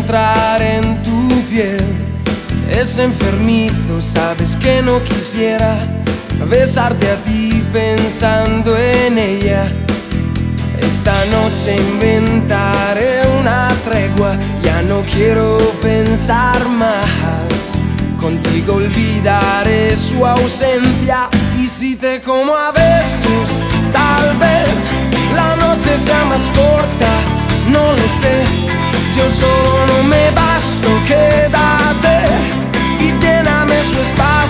entrar en tu piel. Es enfermizo, sabes que no quisiera besarte a ti pensando en ella. Esta noche inventaré una tregua, ya no quiero pensar más. Contigo olvidaré su ausencia, y si te como a besos, tal vez la noche sea más corta, no lo sé. Yo solo no me basto, quédate y lléname su espacio.